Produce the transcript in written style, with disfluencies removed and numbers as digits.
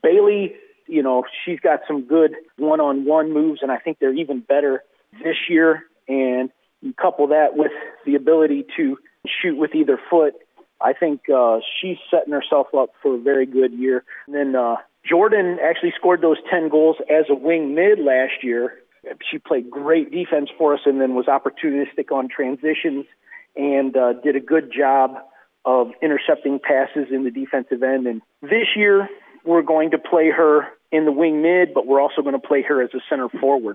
Bailey, she's got some good one-on-one moves, and I think they're even better this year. And you couple that with the ability to shoot with either foot, I think she's setting herself up for a very good year. And then Jordan actually scored those 10 goals as a wing mid last year. She played great defense for us and then was opportunistic on transitions and did a good job of intercepting passes in the defensive end. And this year, we're going to play her in the wing mid, but we're also going to play her as a center forward.